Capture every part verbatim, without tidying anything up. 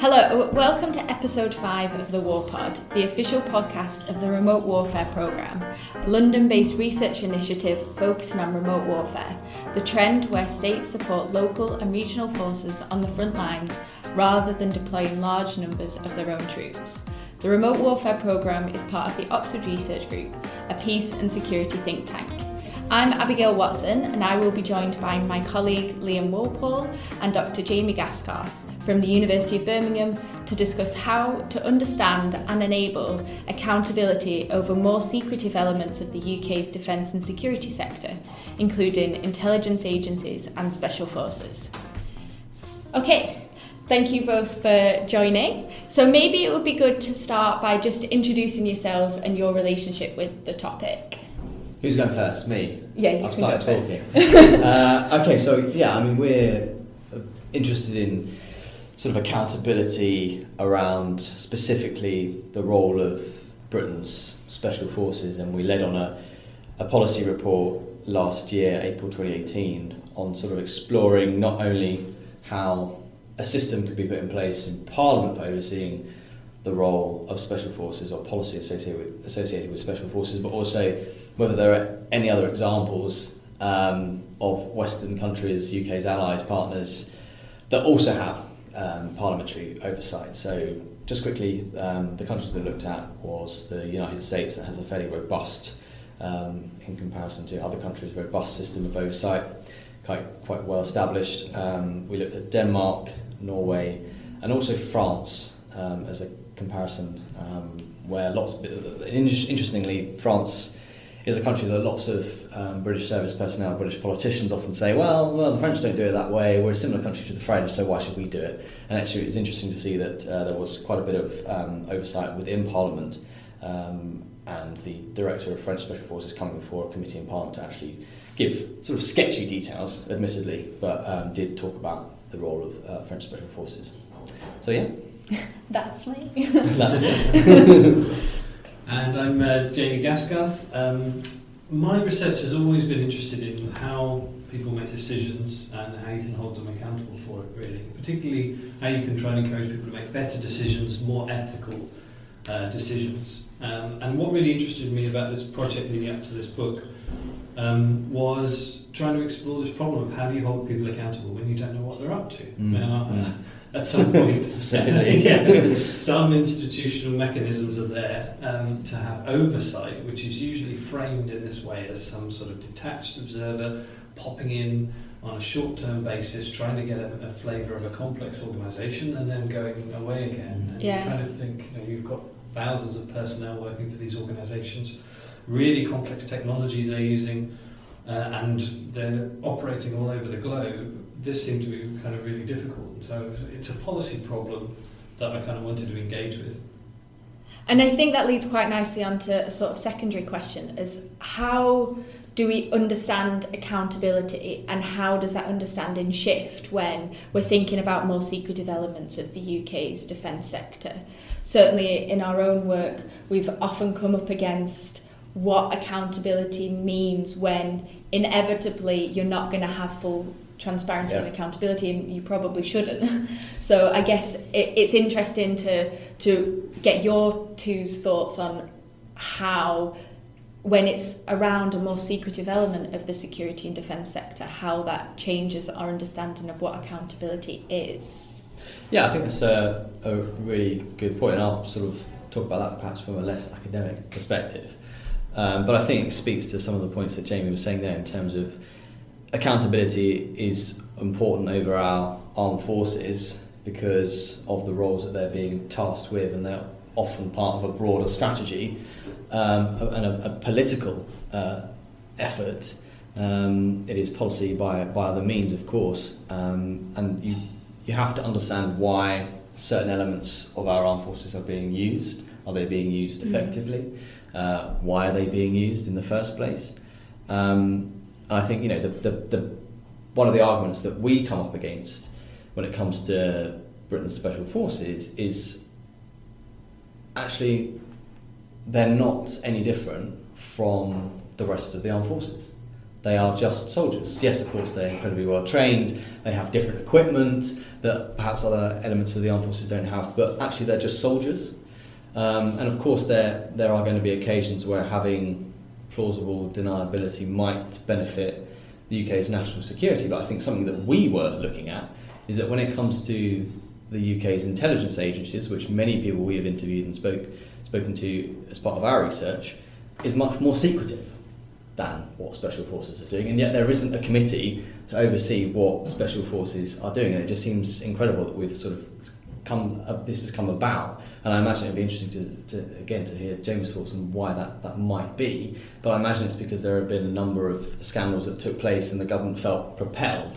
Hello, welcome to episode five of the War Pod, the official podcast of the Remote Warfare Programme, a London-based research initiative focusing on remote warfare, the trend where states support local and regional forces on the front lines rather than deploying large numbers of their own troops. The Remote Warfare Programme is part of the Oxford Research Group, a peace and security think tank. I'm Abigail Watson, and I will be joined by my colleague Liam Walpole and Doctor Jamie Gaskarth from the University of Birmingham to discuss how to understand and enable accountability over more secretive elements of the U K's defence and security sector, including intelligence agencies and special forces. Okay, thank you both for joining. So maybe it would be good to start by just introducing yourselves and your relationship with the topic. Who's going first? Me? Yeah, you I've can go started first. talking. uh, okay, so yeah, I mean, we're interested in sort of accountability around specifically the role of Britain's special forces, and we led on a, a policy report last year, April twenty eighteen, on sort of exploring not only how a system could be put in place in Parliament for overseeing the role of special forces or policy associated with, associated with special forces, but also whether there are any other examples um, of Western countries, U K's allies, partners, that also have um, parliamentary oversight. So just quickly, um, the countries that we looked at was the United States, that has a fairly robust, um, in comparison to other countries, robust system of oversight, quite, quite well established. Um, we looked at Denmark, Norway, and also France um, as a comparison, um, where lots of, interestingly, France is a country that lots of um, British service personnel, British politicians often say, well, well, the French don't do it that way, we're a similar country to the French, so why should we do it? And actually it's interesting to see that uh, there was quite a bit of um, oversight within Parliament, um, and the director of French Special Forces coming before a committee in Parliament to actually give sort of sketchy details, admittedly, but um, did talk about the role of uh, French Special Forces. So yeah. That's me. That's me. And I'm uh, Jamie Gaskarth. Um, my research has always been interested in how people make decisions and how you can hold them accountable for it, really. Particularly how you can try and encourage people to make better decisions, more ethical uh, decisions. Um, and what really interested me about this project leading up to this book um, was trying to explore this problem of how do you hold people accountable when you don't know what they're up to. Mm. Now, uh, Mm. At some point, yeah. some institutional mechanisms are there um, to have oversight, which is usually framed in this way as some sort of detached observer popping in on a short-term basis, trying to get a, a flavour of a complex organisation and then going away again. And Yeah. you kind of think, you know, you've got thousands of personnel working for these organisations, really complex technologies they're using, uh, and they're operating all over the globe. This seemed to be kind of really difficult. So it's, it's a policy problem that I kind of wanted to engage with. And I think that leads quite nicely onto a sort of secondary question, is how do we understand accountability, and how does that understanding shift when we're thinking about more secretive elements of the U K's defence sector? Certainly in our own work, we've often come up against what accountability means when inevitably you're not going to have full transparency yeah. and accountability, and you probably shouldn't. So I guess it, it's interesting to to get your two's thoughts on how, when it's around a more secretive element of the security and defence sector, how that changes our understanding of what accountability is. Yeah, I think that's a, a really good point, and I'll sort of talk about that perhaps from a less academic perspective. Um, but I think it speaks to some of the points that Jamie was saying there in terms of accountability is important over our armed forces because of the roles that they're being tasked with, and they're often part of a broader strategy um, and a, a political uh, effort. Um, it is policy by, by other means, of course, um, and you you have to understand why certain elements of our armed forces are being used. Are they being used effectively? Uh, why are they being used in the first place? Um, and I think, you know, the, the, the one of the arguments that we come up against when it comes to Britain's special forces is actually they're not any different from the rest of the armed forces. they are just soldiers. Yes, of course, they're incredibly well trained, they have different equipment that perhaps other elements of the armed forces don't have, but actually they're just soldiers. Um, and of course there there are going to be occasions where having plausible deniability might benefit the U K's national security, but I think something that we were looking at is that when it comes to the U K's intelligence agencies, which many people we have interviewed and spoke spoken to as part of our research, is much more secretive than what Special Forces are doing, and yet there isn't a committee to oversee what Special Forces are doing, and it just seems incredible that we've sort of come uh, this has come about. And I imagine it'd be interesting to, to again to hear James' thoughts on why that, that might be, but I imagine it's because there have been a number of scandals that took place and the government felt propelled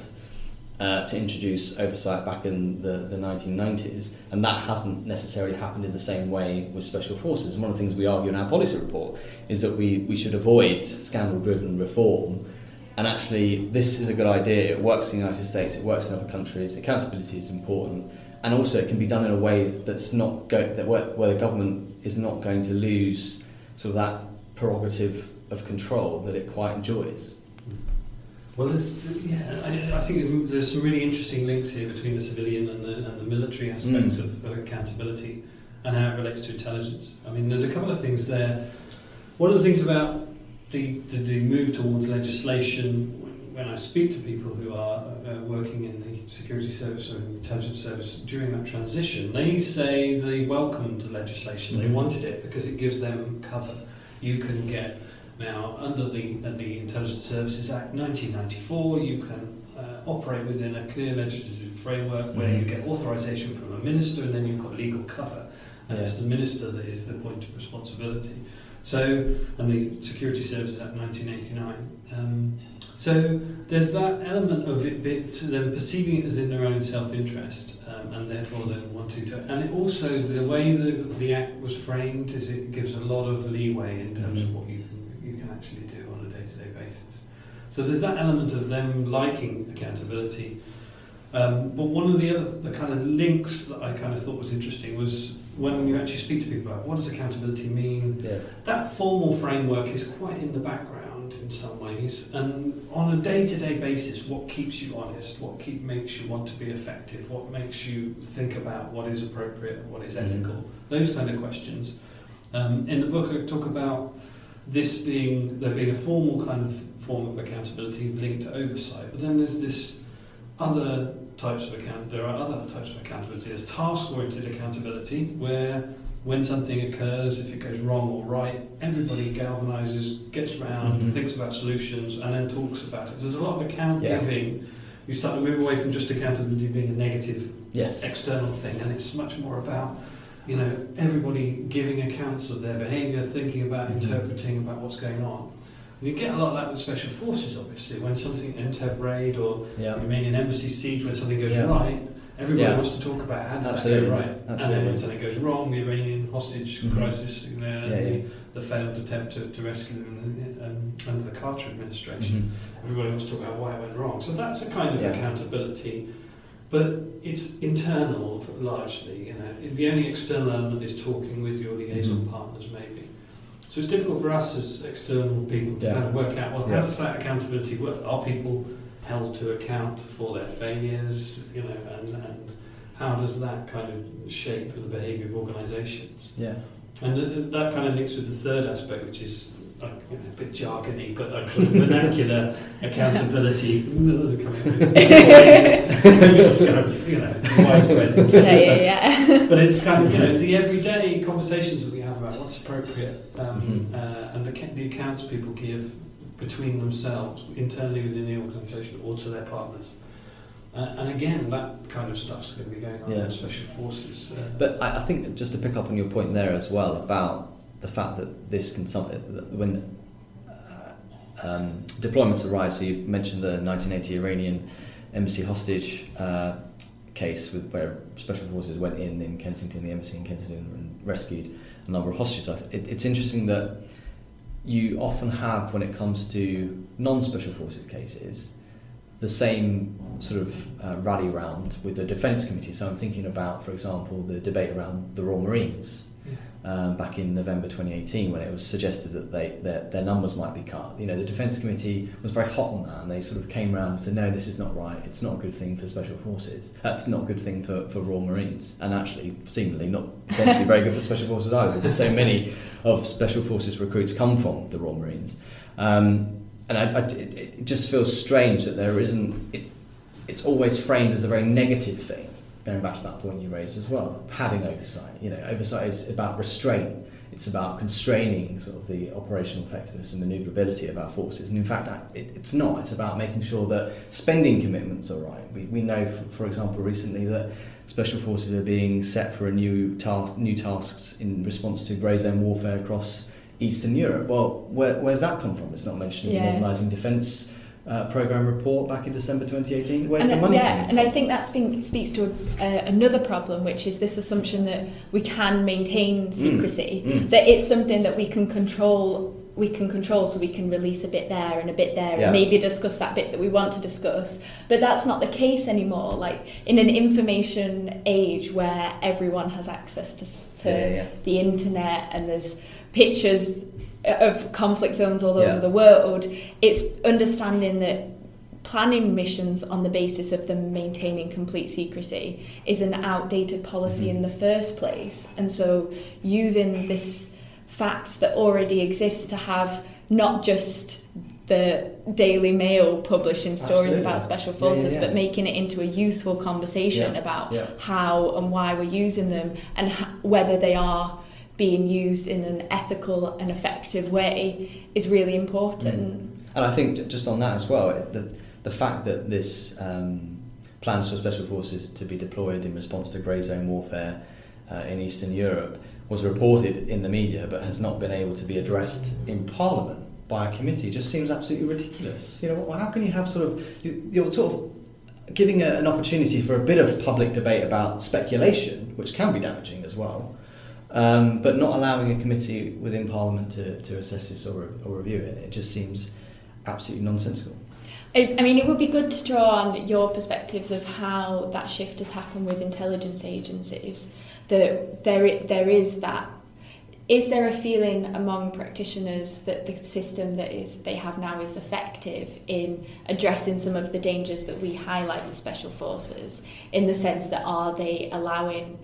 uh, to introduce oversight back in the, the nineteen nineties, and that hasn't necessarily happened in the same way with Special Forces. And one of the things we argue in our policy report is that we, we should avoid scandal-driven reform, and actually this is a good idea. It works in the United States, it works in other countries, accountability is important, and also it can be done in a way that's not go, that where, where the government is not going to lose sort of that prerogative of control that it quite enjoys. Well, there's, yeah, I, I think there's some really interesting links here between the civilian and the, and the military aspects mm. of, of accountability and how it relates to intelligence. I mean, there's a couple of things there. One of the things about the, the, the move towards legislation, when I speak to people who are uh, working in the security service or in the intelligence service during that transition, they say they welcomed the legislation. Mm-hmm. They wanted it because it gives them cover. You can get, now under the uh, the Intelligence Services Act nineteen ninety-four, you can uh, operate within a clear legislative framework mm-hmm. where you get authorization from a minister, and then you've got legal cover. And yeah. it's the minister that is the point of responsibility. So, and the Security Services Act nineteen eighty-nine. Um, so there's that element of it, it them perceiving it as in their own self-interest, um, and therefore then wanting to. And it also, the way the, the Act was framed is it gives a lot of leeway in terms mm-hmm. of what you can you can actually do on a day-to-day basis. So there's that element of them liking accountability. Um, but one of the other the kind of links that I kind of thought was interesting was when you actually speak to people about what does accountability mean. Yeah. That formal framework is quite in the background in some ways, and on a day-to-day basis, what keeps you honest, what keep makes you want to be effective, what makes you think about what is appropriate, what is ethical, mm-hmm. those kind of questions. Um, in the book I talk about this being, there being a formal kind of form of accountability linked to oversight, but then there's this other types of account. There are other types of accountability. There's task-oriented accountability, where when something occurs, if it goes wrong or right, everybody galvanises, gets around, mm-hmm. thinks about solutions, and then talks about it. So there's a lot of account yeah. giving. We start to move away from just accountability being a negative yes. external thing, and it's much more about, you know, everybody giving accounts of their behaviour, thinking about, mm-hmm. interpreting about what's going on. And you get a lot of that with Special Forces, obviously. When something, Entebbe raid or yeah. Romanian embassy siege, when something goes yeah. right, everybody yeah. wants to talk about how did Absolutely. that go right. Absolutely. And then when something goes wrong, the Iranian hostage mm-hmm. crisis, you know, yeah, the, yeah. the failed attempt to, to rescue them um, under the Carter administration, mm-hmm. everybody wants to talk about why it went wrong. So that's a kind of yeah. accountability. But it's internal, largely. You know, the only external element is talking with your liaison mm-hmm. partners, maybe. So it's difficult for us as external people to yeah. kind of work out, well, yeah. how does that accountability work? Are people held to account for their failures, you know, and, and how does that kind of shape the behaviour of organisations? Yeah. And th- that kind of links with the third aspect, which is like, you know, a bit jargony, but like vernacular accountability. Maybe it's kind of, you know, widespread. Yeah, yeah, yeah. But it's kind of, you know, the everyday conversations that we have about what's appropriate, um, mm-hmm. uh, and the, the accounts people give between themselves, internally within the organisation, or to their partners. Uh, and again, that kind of stuff's going to be going on yeah. in Special Forces. Uh, but I, I think, just to pick up on your point there as well, about the fact that this can, some, when uh, um, deployments arise, so you mentioned the nineteen eighty Iranian embassy hostage uh, case with where Special Forces went in in Kensington, the embassy in Kensington, and rescued a number of hostages. It, it's interesting that you often have, when it comes to non-Special Forces cases, the same sort of uh, rally round with the Defence Committee. So I'm thinking about, for example, the debate around the Royal Marines Um, back in November twenty eighteen, when it was suggested that they their, their numbers might be cut. You know, the Defence Committee was very hot on that, and they sort of came around and said, no, this is not right, it's not a good thing for Special Forces, that's not a good thing for, for Royal Marines, and actually, seemingly not potentially very good for Special Forces either, because so many of Special Forces recruits come from the Royal Marines. Um, and I, I, it, it just feels strange that there isn't, it, it's always framed as a very negative thing. Going back to that point you raised as well, having oversight. You know, oversight is about restraint. It's about constraining sort of the operational effectiveness and manoeuvrability of our forces. And in fact, it, it's not. It's about making sure that spending commitments are right. We we know, for, for example, recently that Special Forces are being set for a new task, new tasks in response to grey zone warfare across Eastern Europe. Well, where, where's that come from? It's not mentioned in yeah. the Modernising Defence Uh, programme report back in December twenty eighteen. Where's and the money yeah, coming and from? I think that speak, speaks to a, uh, another problem, which is this assumption that we can maintain secrecy, mm. Mm. that it's something that we can control. We can control, so we can release a bit there and a bit there, yeah. and maybe discuss that bit that we want to discuss. But that's not the case anymore. Like in an information age where everyone has access to, to yeah, yeah. the internet, and there's pictures of conflict zones all yeah. over the world, it's understanding that planning missions on the basis of them maintaining complete secrecy is an outdated policy mm-hmm. in the first place. And so using this fact that already exists to have not just the Daily Mail publishing stories Absolutely. About special forces, yeah, yeah, yeah. but making it into a useful conversation yeah. about yeah. how and why we're using them, and ha- whether they are being used in an ethical and effective way is really important. Mm. And I think just on that as well, the the fact that this um, plans for Special Forces to be deployed in response to grey zone warfare uh, in Eastern Europe was reported in the media but has not been able to be addressed in Parliament by a committee just seems absolutely ridiculous. You know, how can you have sort of, you, you're sort of giving a, an opportunity for a bit of public debate about speculation, which can be damaging as well, Um, but not allowing a committee within Parliament to, to assess this or, or review it. It just seems absolutely nonsensical. I, I mean, it would be good to draw on your perspectives of how that shift has happened with intelligence agencies. That there, there is that. Is there a feeling among practitioners that the system that is they have now is effective in addressing some of the dangers that we highlight with special forces? In the sense that are they allowing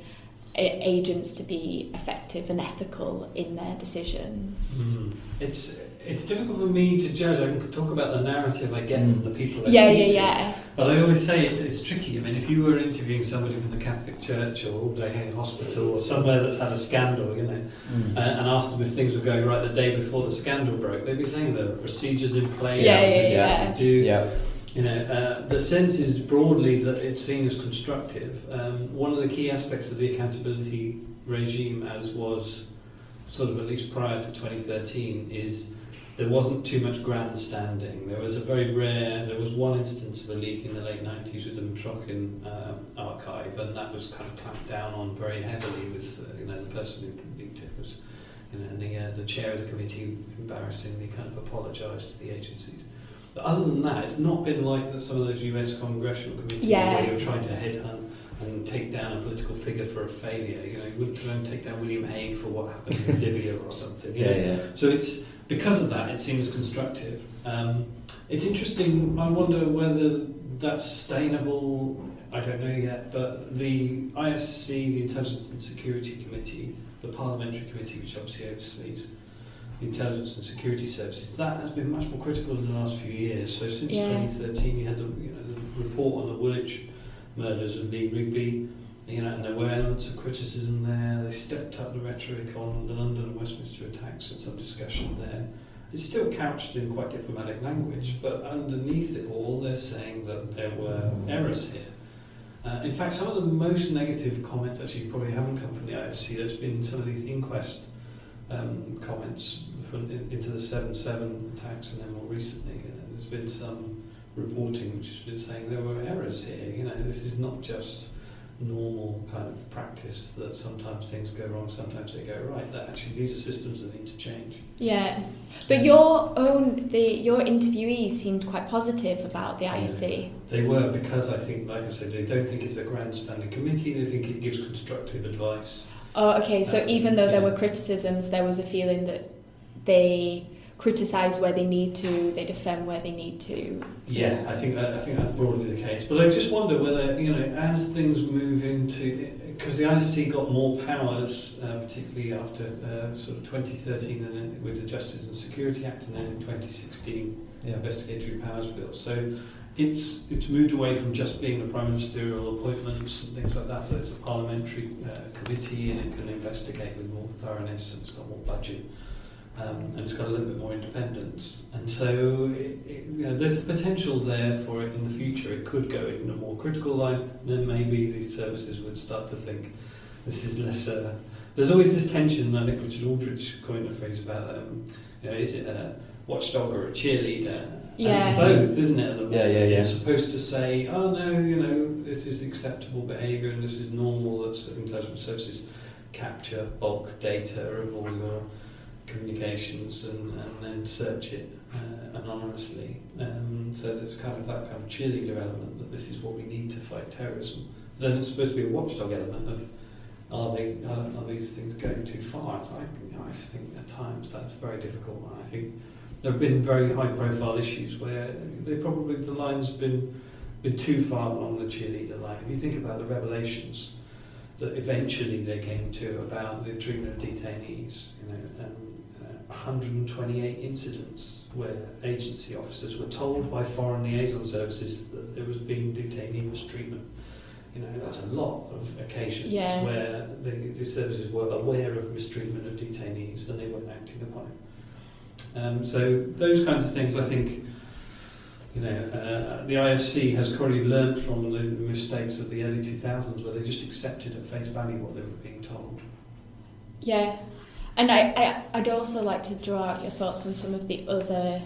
agents to be effective and ethical in their decisions? Mm. It's it's difficult for me to judge. I can talk about the narrative I get mm. from the people I yeah, speak yeah, to. yeah. But I always say it, it's tricky. I mean, if you were interviewing somebody from the Catholic Church or All Day Hay Hospital or somewhere that's had a scandal, you know, mm. uh, and asked them if things were going right the day before the scandal broke, they'd be saying there are procedures in place. Yeah, yeah, yeah. yeah. Do, yeah. You know, uh, the sense is broadly that it's seen as constructive. Um, one of the key aspects of the accountability regime, as was sort of at least prior to twenty thirteen, is there wasn't too much grandstanding. There was a very rare, there was one instance of a leak in the late nineties with the Metrokin uh, archive, and that was kind of clamped down on very heavily with, uh, you know, the person who leaked it was, you know, the, uh, the chair of the committee embarrassingly kind of apologised to the agencies. But other than that, it's not been like the, some of those U S congressional committees yeah. where you're trying to headhunt and take down a political figure for a failure. You know, you wouldn't try and take down William Hague for what happened in Libya or something. Yeah, yeah. So it's because of that, it seems constructive. Um, it's interesting. I wonder whether that's sustainable. I don't know yet. But the I S C, the Intelligence and Security Committee, the Parliamentary Committee, which obviously oversees the intelligence and security services, that has been much more critical in the last few years. So since yeah. twenty thirteen, you had the, you know, the report on the Woolwich murders of Lee Rigby, you know, and there were elements of criticism there. They stepped up the rhetoric on the London and Westminster attacks and some discussion there. It's still couched in quite diplomatic language, but underneath it all, they're saying that there were errors here. Uh, in fact, some of the most negative comments actually probably haven't come from the I S C. There's been some of these inquest um, comments from in, into the seven seven attacks, and then more recently, you know, there's been some reporting which has been saying there were errors here. You know, this is not just normal kind of practice that sometimes things go wrong, sometimes they go right. That actually these are systems that need to change. Yeah, but your own the your interviewees seemed quite positive about the I S C. Yeah, they were, because I think, like I said, they don't think it's a grandstanding committee. They think it gives constructive advice. Oh, okay. So Um, even though there yeah. were criticisms, there was a feeling that they criticise where they need to, they defend where they need to. Yeah, I think that I think that's broadly the case. But I just wonder whether, you know, as things move into, because the I S C got more powers, uh, particularly after uh, sort of twenty thirteen, and then with the Justice and Security Act, and then in twenty sixteen, Yeah. Investigatory Powers Bill. So it's it's moved away from just being a prime ministerial appointments and things like that, but it's a parliamentary uh, committee, and it can investigate with more thoroughness, and it's got more budget. Um, and it's got a little bit more independence, and so it, it, you know, there's potential there for it in the future. It could go in a more critical line, and then maybe these services would start to think this is less. Uh, there's always this tension. I think Richard Aldrich coined a phrase about, um, you know, is it a watchdog or a cheerleader? Yeah. And it's both, isn't it? At the moment? Yeah, yeah, yeah. It's supposed to say, oh no, you know, this is acceptable behaviour and this is normal that intelligence services capture bulk data of all your communications and, and then search it uh, anonymously. Um, so there's kind of that kind of cheerleader element that this is what we need to fight terrorism. Then it's supposed to be a watchdog element of are they are, are these things going too far? So I, you know, I think at times that's very difficult. And I think there have been very high profile issues where they probably the line's been been too far along the cheerleader line. If you think about the revelations that eventually they came to about the treatment of detainees, you know, um, one hundred twenty-eight incidents where agency officers were told by foreign liaison services that there was being detainee mistreatment. You know, that's a lot of occasions Yeah. where the, the services were aware of mistreatment of detainees and they weren't acting upon it. Um, so those kinds of things, I think, you know, uh, the I S C has probably learned from the mistakes of the early two thousands where they just accepted at face value what they were being told. Yeah. And I, I, I'd also like to draw out your thoughts on some of the other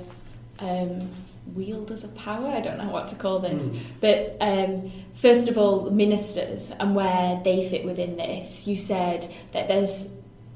um, wielders of power. I don't know what to call this. Mm. But um, first of all, ministers and where they fit within this. You said that there's,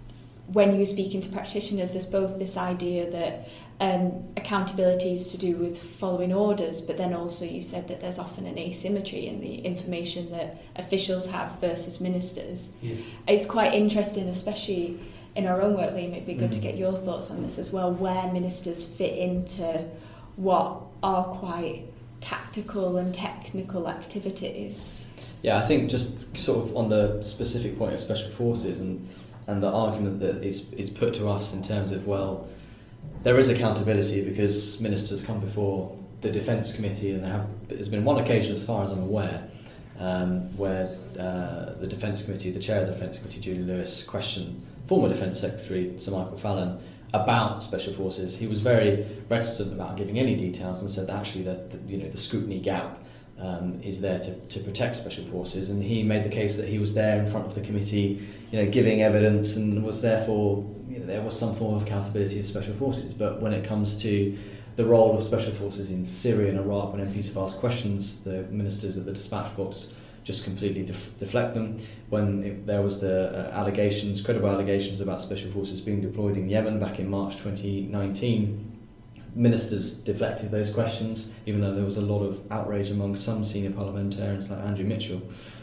when you were speaking to practitioners, there's both this idea that um, accountability is to do with following orders, but then also you said that there's often an asymmetry in the information that officials have versus ministers. Yeah. It's quite interesting, especially in our own work, Liam. It'd be good Mm. to get your thoughts on this as well, where ministers fit into what are quite tactical and technical activities. Yeah, I think just sort of on the specific point of special forces and and the argument that is is put to us in terms of, well, there is accountability because ministers come before the Defence Committee, and there have, there's been one occasion, as far as I'm aware, um, where uh, the Defence Committee, the chair of the Defence Committee, Julie Lewis, questioned former Defence Secretary Sir Michael Fallon about special forces. He was very reticent about giving any details and said that actually that the, you know the scrutiny gap um, is there to, to protect special forces, and he made the case that he was there in front of the committee, you know, giving evidence, and was therefore, you know, there was some form of accountability of special forces. But when it comes to the role of special forces in Syria and Iraq, when M Ps have asked questions, the ministers at the dispatch box just completely def- deflect them. When it, there was the uh, allegations, credible allegations about special forces being deployed in Yemen back in March twenty nineteen, ministers deflected those questions, even though there was a lot of outrage among some senior parliamentarians like Andrew Mitchell.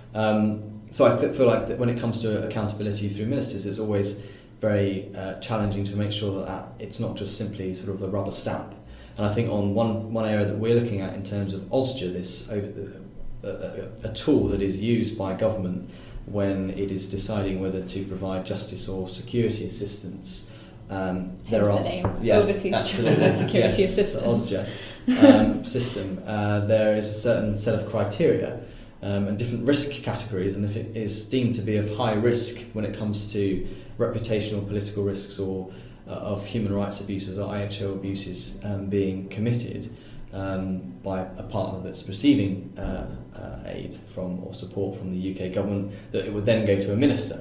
Um, so I th- feel like that when it comes to accountability through ministers, it's always very uh, challenging to make sure that, that it's not just simply sort of the rubber stamp. And I think on one, one area that we're looking at in terms of OSJA, this over the, A, a tool that is used by government when it is deciding whether to provide justice or security assistance. Um, Hence there are the name, yeah, Overseas Justice and Security yes, Assistance. The OSJA um, system. Uh, there is a certain set of criteria um, and different risk categories, and if it is deemed to be of high risk when it comes to reputational political risks or uh, of human rights abuses or I H O abuses um, being committed um, by a partner that's receiving uh, uh, aid from or support from the U K government, that it would then go to a minister.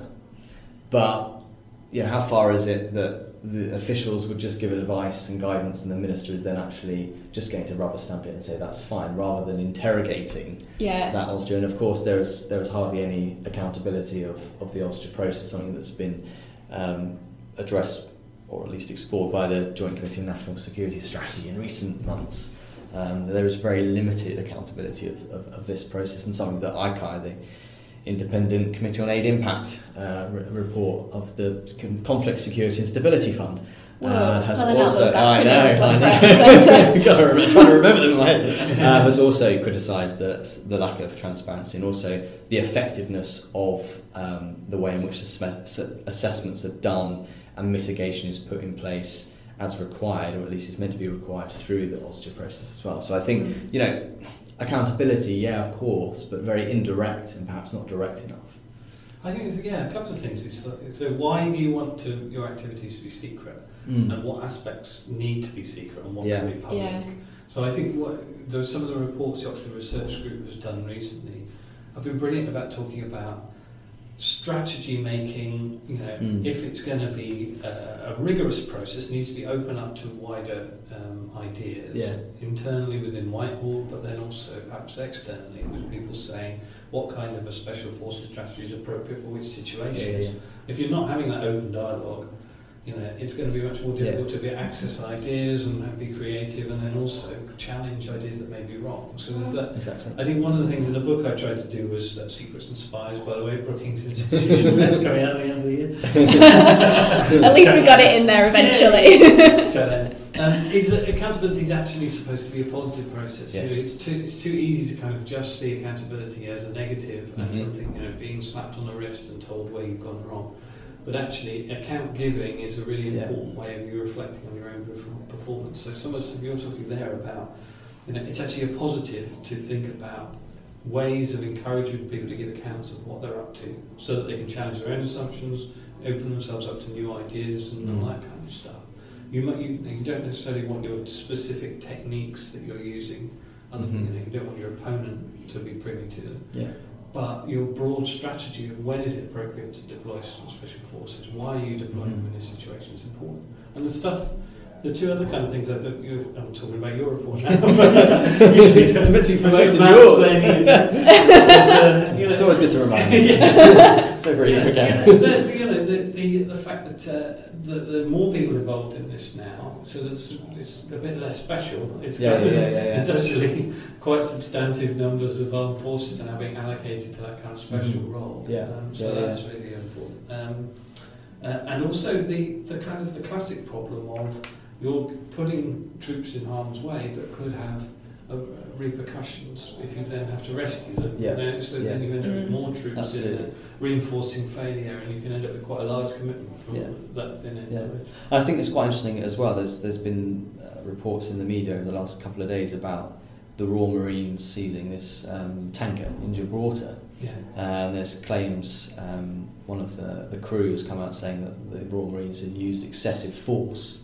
But you know, how far is it that the officials would just give advice and guidance and the minister is then actually just going to rubber stamp it and say that's fine, rather than interrogating Yeah. that OSJA? And of course there is there is hardly any accountability of, of the OSJA process, something that's been um, addressed or at least explored by the Joint Committee on National Security Strategy in recent months. Um, there is very limited accountability of, of, of this process, and something that I C A I, the independent Committee on Aid Impact uh, re- report of the Conflict Security and Stability Fund. Whoa, uh, has spelling out also, those I know, acronyms, I that's know. Got to remember, trying to remember them in my head. Uh, has also criticised the the lack of transparency and also the effectiveness of um, the way in which ass- assessments are done and mitigation is put in place as required, or at least it's meant to be required through the OSGER process as well. So I think, you know, accountability, yeah, of course, but very indirect and perhaps not direct enough. I think it's, yeah, a couple of things. It's like, so why do you want to your activities to be secret? Mm. And what aspects need to be secret and what Yeah. can be public? Yeah. So I think what there's some of the reports the Oxford Research Group has done recently have been brilliant about talking about strategy making. You know, Mm. if it's going to be a, a rigorous process, it needs to be open up to wider um, ideas Yeah. internally within Whitehall, but then also perhaps externally with people saying what kind of a special forces strategy is appropriate for which situations. Yeah, yeah, yeah. If you're not having that open dialogue, you know, it's going to be much more difficult to be access ideas and be creative, and then also challenge ideas that may be wrong. So there's that. Exactly. I think one of the things in the book I tried to do was uh, Secrets and Spies, by the way, Brookings Institution. That's coming out at the end of the year. At least we got it in there eventually. Challenge. Um, is that accountability is actually supposed to be a positive process. Yes. You know, it's too it's too easy to kind of just see accountability as a negative and Mhm. something, you know, being slapped on the wrist and told where you've gone wrong. But actually, account giving is a really Yeah. important way of you reflecting on your own perf- performance. So, some of the stuff you're talking there about, you know, it's actually a positive to think about ways of encouraging people to give accounts of what they're up to, so that they can challenge their own assumptions, open themselves up to new ideas, and Mm. all that kind of stuff. You might, you, you don't necessarily want your specific techniques that you're using. Other than, Mhm. you know, you don't want your opponent to be privy to them. Yeah. But your broad strategy of when is it appropriate to deploy special forces, why are you deploying them in this situation is important. And the stuff, the two other kind of things I thought you, I'm talking about your report now. You should be You're meant to be promoting I yours. should mansplaining it. But, uh, you know, It's always good to remind you. Yeah. So very Yeah, again. you know, the, you know, the, the, the fact that uh, the, the more people involved in this now, so that it's, it's a bit less special. It's Yeah, kind of- yeah, yeah, yeah. It's actually quite substantive numbers of armed forces are now being allocated to that kind of special Mhm. role. Yeah, Um, so yeah, yeah. that's really important. Um, uh, and also the, the kind of the classic problem of you're putting troops in harm's way that could have uh, repercussions if you then have to rescue them. Yeah. You know, so Yeah. then you end up with Mm. more troops in Absolutely. there, reinforcing failure, and you can end up with quite a large commitment from Yeah. that thin end Yeah. of it. I think it's quite interesting as well. There's there's been uh, reports in the media over the last couple of days about the Royal Marines seizing this um, tanker in Gibraltar. Yeah. And there's claims, um, one of the, the crew has come out saying that the Royal Marines had used excessive force.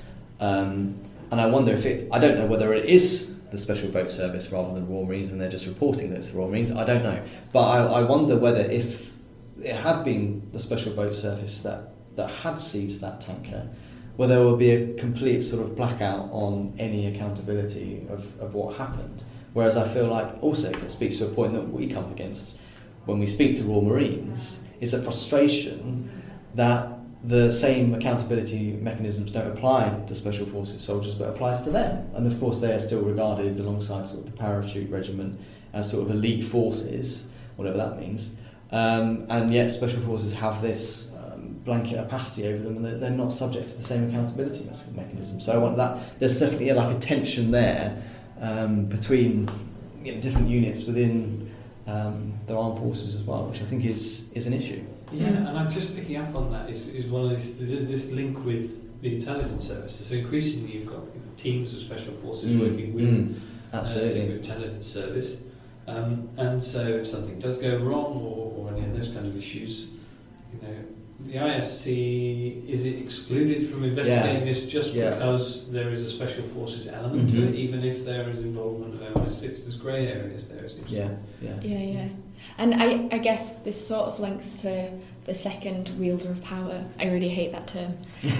Um, and I wonder if it, I don't know whether it is the Special Boat Service rather than the Royal Marines and they're just reporting that it's the Royal Marines, I don't know. But I, I wonder whether if it had been the Special Boat Service that, that had seized that tanker, whether there would be a complete sort of blackout on any accountability of, of what happened. Whereas I feel like also it speaks to a point that we come against when we speak to Royal Marines, is a frustration that the same accountability mechanisms don't apply to Special Forces soldiers but applies to them. And of course they are still regarded alongside sort of the parachute regiment as sort of elite forces, whatever that means. Um, and yet Special Forces have this um, blanket opacity over them and they're, they're not subject to the same accountability mechanism. So I want that, there's definitely like a tension there um, between you know, different units within um, the armed forces as well, which I think is is an issue. Yeah, and I'm just picking up on that is, is one of these, this link with the intelligence services. So increasingly you've got you know, teams of special forces Mm, working with mm, uh, absolutely. the intelligence service. Um, and so if something does go wrong or, or any of those kind of issues, you know, the I S C, is it excluded from investigating Yeah. this just Yeah. because there is a special forces element to Mhm. it, even if there is involvement of M I six? There's grey areas there, it seems. Yeah, yeah. Yeah, yeah. And I, I guess this sort of links to the second wielder of power. I really hate that term.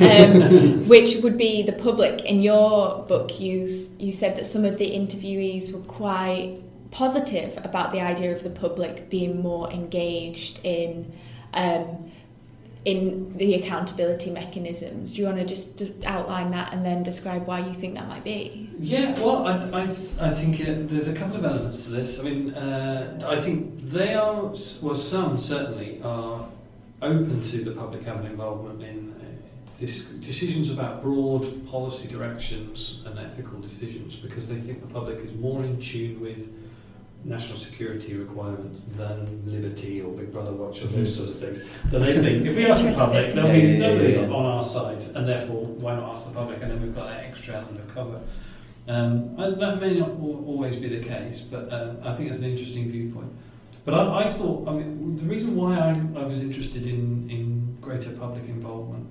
Um, which would be the public. In your book, you, s- you said that some of the interviewees were quite positive about the idea of the public being more engaged in um, in the accountability mechanisms. Do you want to just outline that and then describe why you think that might be? Yeah, well, I, I, th- I think uh, there's a couple of elements to this. I mean, uh, I think they are, well, some certainly are open to the public having involvement in uh, dis- decisions about broad policy directions and ethical decisions, because they think the public is more in tune with national security requirements than liberty or Big Brother Watch or those sorts of things. So they think if we ask the public, they'll be, yeah, yeah, they'll be yeah, yeah. on our side, and therefore why not ask the public? And then we've got that extra element of cover. Um, and that may not al- always be the case, but um, I think it's an interesting viewpoint. But I, I thought, I mean, the reason why I, I was interested in, in greater public involvement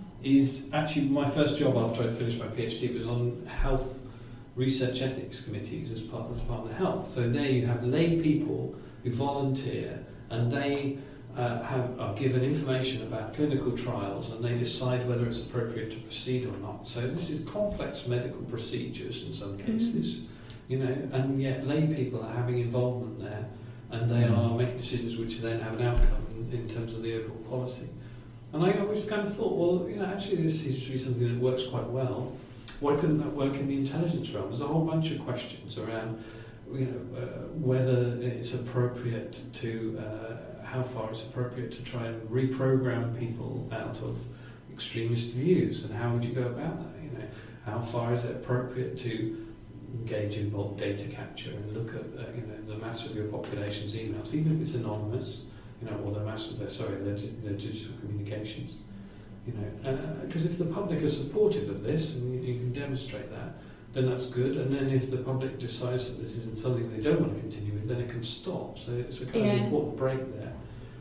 is actually my first job after I finished my PhD was on health research ethics committees as part of the Department of Health. So there you have lay people who volunteer, and they uh, have, are given information about clinical trials, and they decide whether it's appropriate to proceed or not. So this is complex medical procedures in some cases, mm-hmm. you know, and yet lay people are having involvement there, and they are making decisions which then have an outcome in, in terms of the overall policy. And I always kind of thought, well, you know, actually this seems to be something that works quite well. Why couldn't that work in the intelligence realm? There's a whole bunch of questions around, you know, uh, whether it's appropriate to, uh, how far it's appropriate to try and reprogram people out of extremist views, and how would you go about that? You know, how far is it appropriate to engage in bulk data capture and look at, uh, you know, the mass of your population's emails, even if it's anonymous, you know, or the mass of their, sorry, their, their digital communications. You know, because uh, if the public are supportive of this, and you, you can demonstrate that, then that's good. And then if the public decides that this isn't something they don't want to continue with, then it can stop. So it's a kind yeah. of important break there.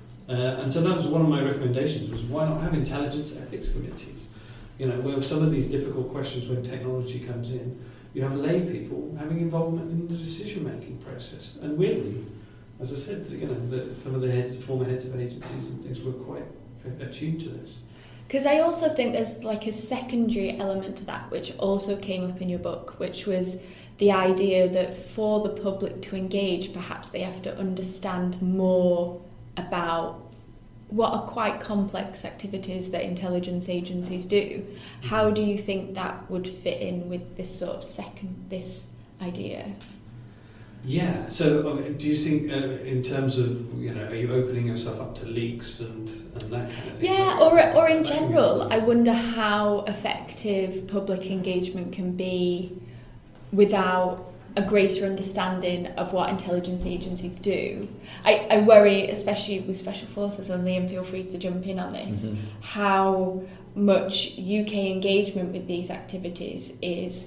Uh, and so that was one of my recommendations: was why not have intelligence ethics committees? You know, where some of these difficult questions when technology comes in, you have lay people having involvement in the decision-making process. And weirdly, as I said, you know, the, some of the heads, former heads of agencies and things were quite attuned to this. Because I also think there's like a secondary element to that, which also came up in your book, which was the idea that for the public to engage, perhaps they have to understand more about what are quite complex activities that intelligence agencies do. How do you think that would fit in with this sort of second, this idea? Yeah, so um, do you think uh, in terms of, you know, are you opening yourself up to leaks and, and that kind of thing? Yeah, or, or in general, I wonder how effective public engagement can be without a greater understanding of what intelligence agencies do. I, I worry, especially with special forces, and Liam, feel free to jump in on this, mm-hmm. how much U K engagement with these activities is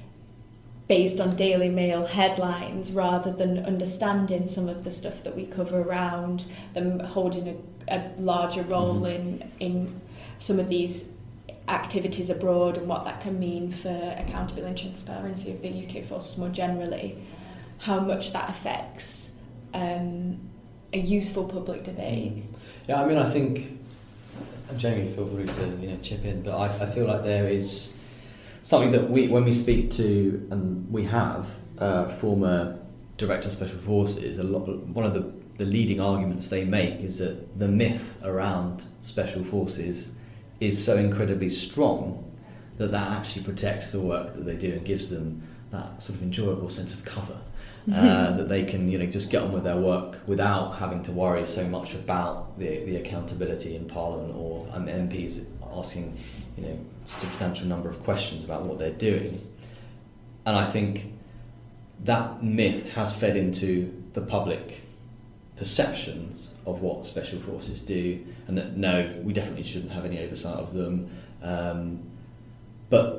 based on Daily Mail headlines rather than understanding some of the stuff that we cover around them holding a, a larger role mm-hmm. in in some of these activities abroad, and what that can mean for accountability and transparency of the U K forces more generally, how much that affects um, a useful public debate. Yeah, I mean, I think, and Jamie, feel free to you know chip in, but I, I feel like there is something that we, when we speak to, and we have, uh, former Director of Special Forces, a lot, one of the, the leading arguments they make is that the myth around Special Forces is so incredibly strong that that actually protects the work that they do and gives them that sort of enjoyable sense of cover. Uh, that they can, you know, just get on with their work without having to worry so much about the the accountability in Parliament or um, M Ps asking, you know, substantial number of questions about what they're doing. And I think that myth has fed into the public perceptions of what special forces do, and that no, we definitely shouldn't have any oversight of them. Um, but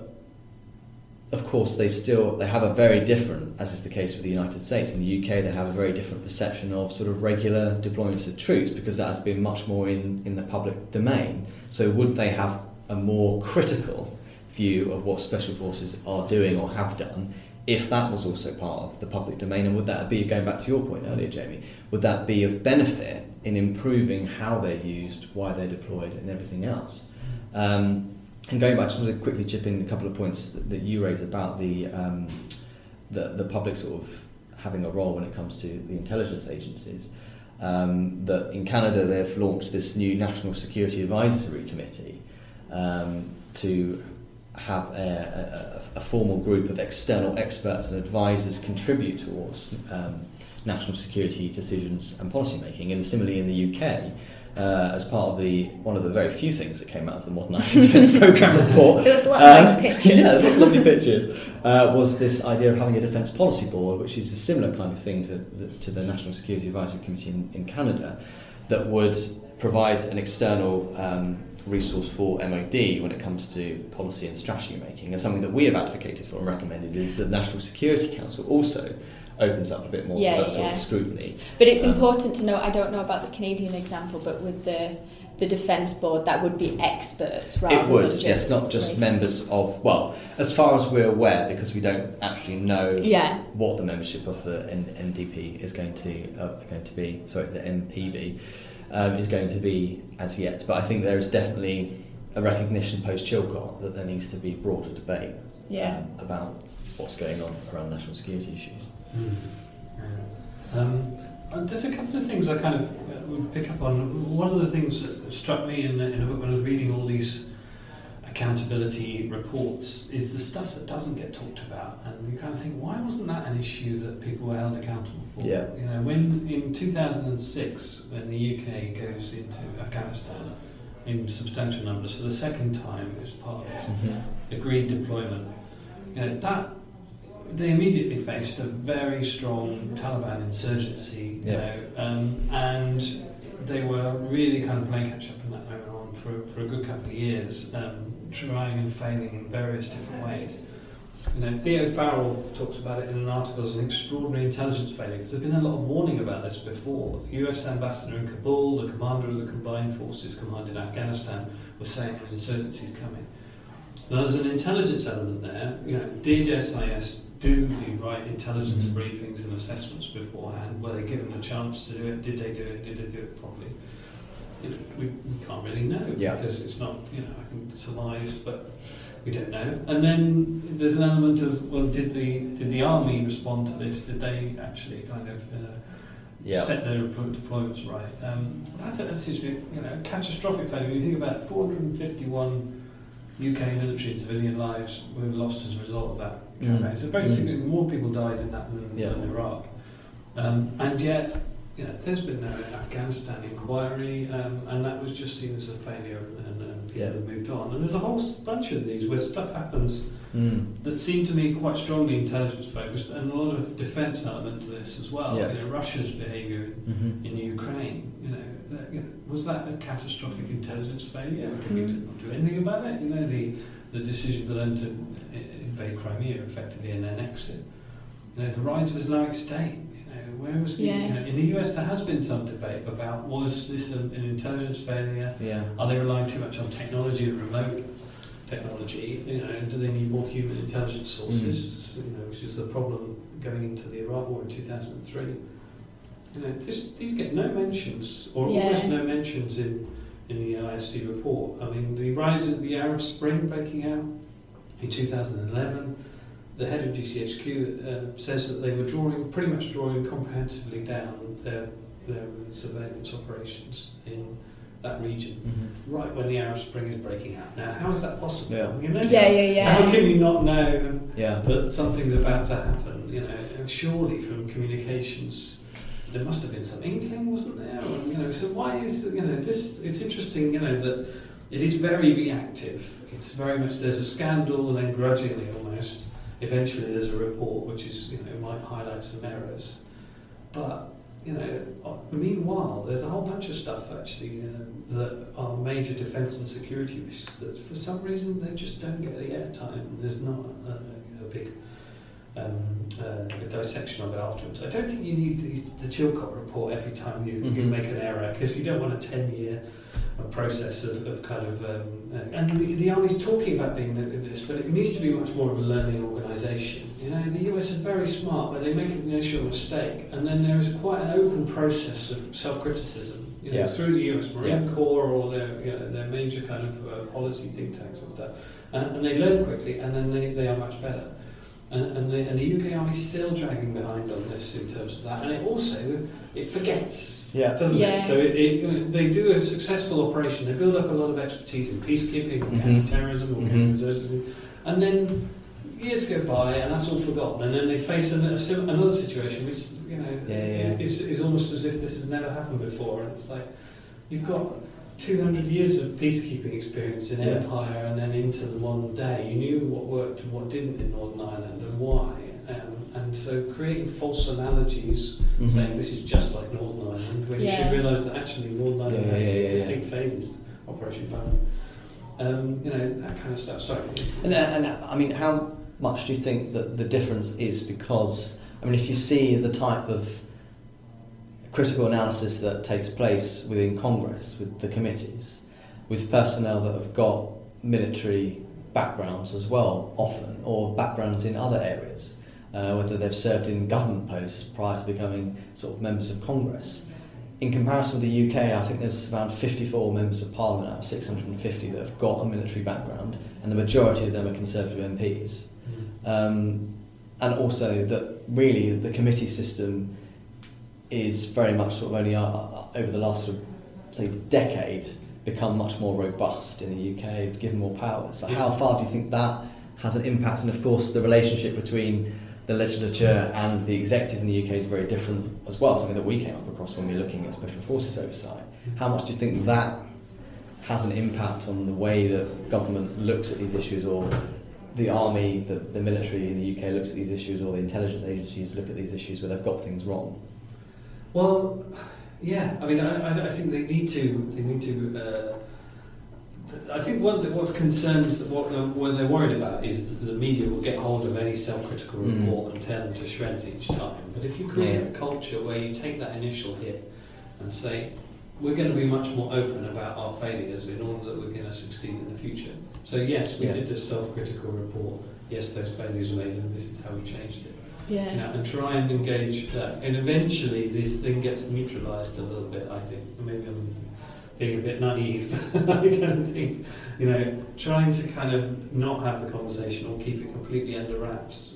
of course, they still they have a very different, as is the case with the United States. In the U K, they have a very different perception of sort of regular deployments of troops, because that has been much more in, in the public domain. So would they have a more critical view of what special forces are doing or have done if that was also part of the public domain? And would that be, going back to your point earlier, Jamie, would that be of benefit in improving how they're used, why they're deployed, and everything else? Um, And going back, just want to quickly chip in a couple of points that, that you raised about the, um, the the public sort of having a role when it comes to the intelligence agencies. um, that in Canada they've launched this new National Security Advisory Committee um, to have a, a, a formal group of external experts and advisors contribute towards um, national security decisions and policy making. And similarly in the U K, uh, as part of the one of the very few things that came out of the Modernising Defence Programme report, there was a lot of uh, nice pictures. yeah, there's lovely pictures. Uh, was this idea of having a defence policy board, which is a similar kind of thing to the, to the National Security Advisory Committee in, in Canada, that would provide an external um, resource for M O D when it comes to policy and strategy making. And something that we have advocated for and recommended is that the National Security Council also opens up a bit more yeah, to that sort yeah. of scrutiny. But it's um, important to know, I don't know about the Canadian example, but with the the Defence Board, that would be experts rather It would, than just, yes, not just like, members of, well, as far as we're aware, because we don't actually know yeah. what the membership of the N D P is going to uh, going to be, sorry, the M P B um, is going to be as yet. But I think there is definitely a recognition post-Chilcot that there needs to be broader debate Yeah. um, about what's going on around national security issues. Mm. Yeah. Um, uh, there's a couple of things I kind of uh, would pick up on. One of the things that struck me in the, in the book when I was reading all these accountability reports is the stuff that doesn't get talked about, and you kind of think, why wasn't that an issue that people were held accountable for? Yeah. You know, when in two thousand six, when the U K goes into Afghanistan in substantial numbers for the second time as part of this Mm-hmm. agreed deployment, you know, that they immediately faced a very strong Taliban insurgency, you Yeah. know, um, and they were really kind of playing catch up from that moment on for, for a good couple of years, um, trying and failing in various different ways. You know, Theo Farrell talks about it in an article as an extraordinary intelligence failure, because there's been a lot of warning about this before. The U S ambassador in Kabul, the commander of the Combined Forces Command in Afghanistan, was saying an insurgency is coming. Now, there's an intelligence element there. You know, did S I S do the right intelligence Mhm. briefings and assessments beforehand? Were they given a chance to do it? Did they do it? Did they do it properly? You know, we, we can't really know Yeah. because it's not, you know, I can surmise, but we don't know. And then there's an element of, well, did the did the army respond to this? Did they actually kind of uh, Yeah. set their deploy- deployments right? Um, that's, that's you know, catastrophic failure. When you think about it, four hundred fifty-one U K military and civilian lives were lost as a result of that campaign. Mm. So very Mm. significant. More people died in that than, Yeah. than Iraq. Um, and yet, you know, there's been no Afghanistan inquiry, um, and that was just seen as a failure, and, and people Yeah. have moved on. And there's a whole bunch of these where stuff happens Mm. that seem to me quite strongly intelligence focused, and a lot of defence element to this as well. Yeah. You know, Russia's behaviour Mm-hmm. in Ukraine, you know, that, you know, was that a catastrophic intelligence failure? Could we Mm. not do anything about it? You know, the the decision for them to i- invade Crimea effectively and annex it. You know, the rise of Islamic State. You know, where was the? Yeah. You know, in the U S there has been some debate about, was this an, an intelligence failure? Yeah. Are they relying too much on technology, remote technology? You know, and do they need more human intelligence sources? You know, which is the problem going into the Iraq War in two thousand three. You know, this, these get no mentions, or Yeah. almost no mentions in, in the I S C report. I mean, the rise of the Arab Spring breaking out in two thousand eleven, the head of G C H Q uh, says that they were drawing, pretty much drawing comprehensively down their, their surveillance operations in that region, Mm-hmm. right when the Arab Spring is breaking out. Now, how is that possible? Yeah. You know, Yeah, yeah, yeah. How can you not know Yeah. that something's about to happen? You know, and surely from communications, there must have been some inkling, wasn't there? Or, you know, so why is, you know, this? It's interesting, you know, that it is very reactive. It's very much, there's a scandal, and then grudgingly almost, eventually there's a report which is, you know, might highlight some errors. But, you know, meanwhile, there's a whole bunch of stuff actually uh, that are major defence and security risks that for some reason they just don't get the airtime. There's not a, a big um, uh, a dissection of it afterwards. I don't think you need the, the Chilcot report every time you, Mm-hmm. you make an error, because you don't want a ten-year process of, of kind of... Um, uh, and the, the Army's talking about being this, but it needs to be much more of a learning organisation. You know, the U S is very smart, but they make an initial mistake, and then there is quite an open process of self-criticism, you know, Yeah. through the U S Marine Yeah. Corps or their, you know, their major kind of uh, policy think tanks and stuff. And, and they learn quickly, and then they, they are much better. And, and, the, and the U K Army is still dragging behind on this in terms of that, and it also it forgets, yeah. doesn't yeah. it? So it, it, they do a successful operation, they build up a lot of expertise in peacekeeping, or mm-hmm. counter-terrorism, or mm-hmm. counter-insurgency, and then years go by, and that's all forgotten, and then they face an, a sim- another situation which you know yeah, yeah. is, is almost as if this has never happened before. And it's like you've got two hundred years of peacekeeping experience in yeah. empire, and then into the modern day. You knew what worked and what didn't in Northern Ireland and why. Um, and so creating false analogies, mm-hmm. saying this is just like Northern Ireland, when yeah. you should realise that actually Northern Ireland yeah, has yeah, yeah, yeah. distinct phases, Operation Banner. Um, you know, that kind of stuff. Sorry. And, and I mean, how much do you think that the difference is? Because, I mean, if you see the type of critical analysis that takes place within Congress, with the committees, with personnel that have got military backgrounds as well, often, or backgrounds in other areas, uh, whether they've served in government posts prior to becoming sort of members of Congress. In comparison with the U K, I think there's around fifty-four members of Parliament out of six hundred fifty that have got a military background, and the majority of them are Conservative M Ps. Mm. Um, and also that really the committee system is very much sort of only uh, over the last sort of, say, decade become much more robust in the U K, given more powers. So how far do you think that has an impact? And of course the relationship between the legislature and the executive in the U K is very different as well, something that we came up across when we were looking at special forces oversight. How much do you think that has an impact on the way that government looks at these issues, or the army, the, the military in the U K looks at these issues, or the intelligence agencies look at these issues where they've got things wrong? Well, yeah. I mean, I, I think they need to. They need to. Uh, I think what what concerns what what they're worried about is that the media will get hold of any self-critical Mm. report and tear them to shreds each time. But if you create Yeah. a culture where you take that initial hit and say, we're going to be much more open about our failures in order that we're going to succeed in the future. So yes, we Yeah. did this self-critical report. Yes, those failures were made, and this is how we changed it. Yeah. You know, and try and engage that, and eventually this thing gets neutralised a little bit. I think maybe I'm being a bit naive. I kind of think, you know, trying to kind of not have the conversation or keep it completely under wraps.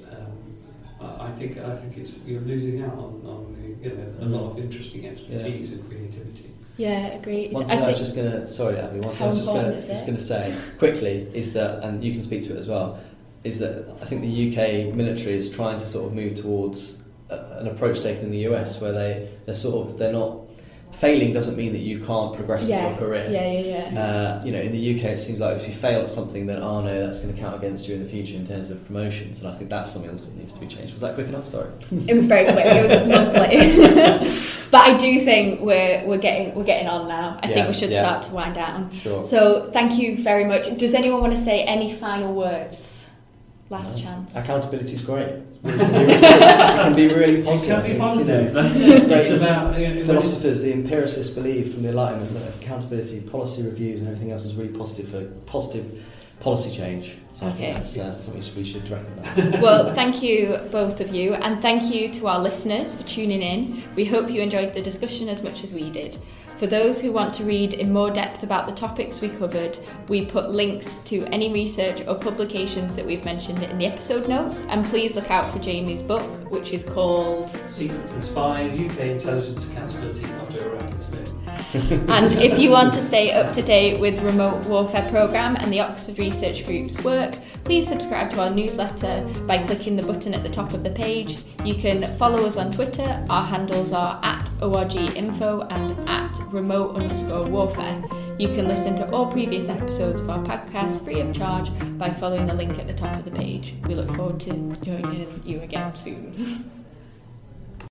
Um, I I think I think it's you're losing out on, on you know a lot of interesting expertise and creativity. Yeah, agree. One I thing I, think was just going to, sorry Abby, one thing I was just going important is to it? just going to say quickly is that, and you can speak to it as well, is that I think the U K military is trying to sort of move towards a, an approach taken in the U S where they they're sort of they're not failing doesn't mean that you can't progress yeah. in your career. Yeah, yeah, yeah. Uh, you know, in the U K, it seems like if you fail at something, then oh no, that's going to count against you in the future in terms of promotions. And I think that's something else that needs to be changed. Was that quick enough? Sorry. It was very quick. It was lovely. But I do think we're we're getting we're getting on now. I Yeah, think we should yeah. start to wind down. Sure. So thank you very much. Does anyone want to say any final words? Last No. chance. Accountability is great. It can be really, it can be really It positive. can I be think, positive. you know. That's it. It's about you know, Philosophers, the empiricists believe from the Enlightenment that accountability, policy reviews and everything else is really positive for positive policy change. So I Okay. think that's uh, something we should recognise. Well, thank you both of you, and thank you to our listeners for tuning in. We hope you enjoyed the discussion as much as we did. For those who want to read in more depth about the topics we covered, we put links to any research or publications that we've mentioned in the episode notes, and please look out for Jamie's book, which is called Secrets and Spies, U K Intelligence Accountability after Iraq and State. And if you want to stay up to date with the Remote Warfare Programme and the Oxford Research Group's work, please subscribe to our newsletter by clicking the button at the top of the page. You can follow us on Twitter. Our handles are at O R G info and at remote underscore warfare. You can listen to all previous episodes of our podcast free of charge by following the link at the top of the page. We look forward to joining you again soon.